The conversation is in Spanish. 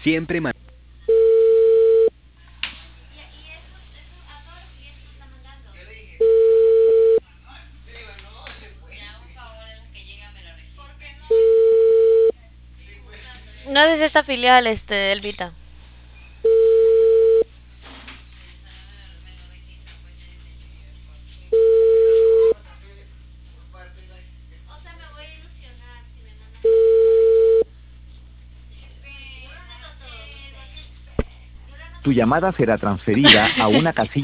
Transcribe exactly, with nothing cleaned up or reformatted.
Siempre man- No sé si esta filial este del Vita. Tu llamada será transferida a una casilla.